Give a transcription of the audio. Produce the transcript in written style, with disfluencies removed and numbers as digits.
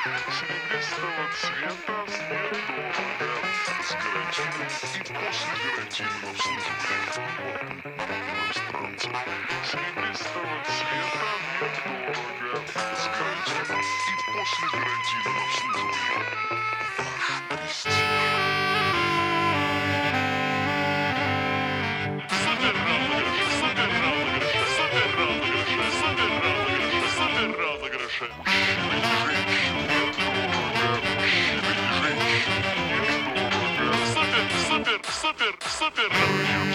Серебристого цвета, недорого, с гарантийным и после гарантийного обслуживания. Иностранцы. Серебристого цвета, недорого, с гарантийным и после гарантийного обслуживания. Ваш престиж. Супер розыгрыши, супер розыгрыши, супер розыгрыши, супер розыгрыши, супер розыгрыши. Мужчины и женщины, недорого. Мужчины и женщины, недорого. Супер, супер, супер, супер.